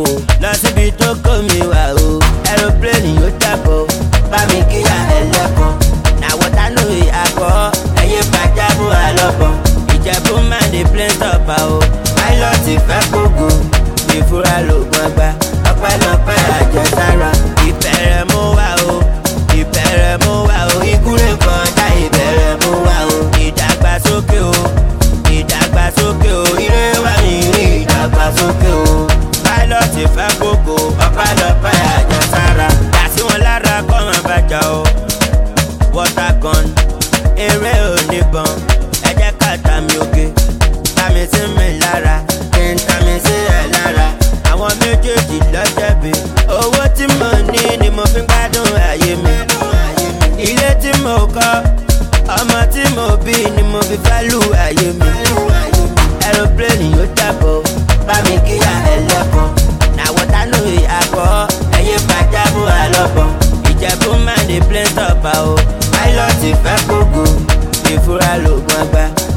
fò lọ síbi tó kó mi wá o. Aeroplane yóò dàbọ̀ bá mi kíyà ẹlẹ́kan. Na water no be akọ ẹyẹ pàjáwò àlọ́bọ̀. Ìjẹ̀bú máa dey plane stopper o. Pilot fẹ́ gbogbo ìfura lògùn àgbà. Ọpẹ́lọpẹ́ àjẹsára ìbẹ̀rẹ̀ mú wá o. Ìbẹ̀rẹ̀ mú wá o. Ikú lè kọjá ìbẹ̀rẹ̀ mú wá o. Ìdàgbàsókè o. Ìdàgbàsókè o. Ire wá mi rí ìdàgbàsókè o. Pilot fẹ́ gbogbo ọpẹ́lọpẹ́ àjẹsára. Yà sí wọn lára kọ́ máa bàjá o. Water gun eré oníbọn ẹ jẹ́ ká tàmí òkè tàmí sí mi lára kí n tàmí sí ẹ lára. Àwọn méjèèjì lọ́jẹ̀bi owó tí mo ní ni mo fi ń gbádùn ayé mi. Ilé tí mo kọ́ ọmọ tí mo bí ni mo fi fálù ayé mi. Aeroplane yóò dàbọ̀ bá mi kíyà ẹlẹ́kan. Na water no be akọ ẹyẹ pàjáwò àlọ́bọ̀. Ìjẹ̀bú máa dey plane stopper o. Pilot fẹ́ gbogbo ìfura lògùn àgbà.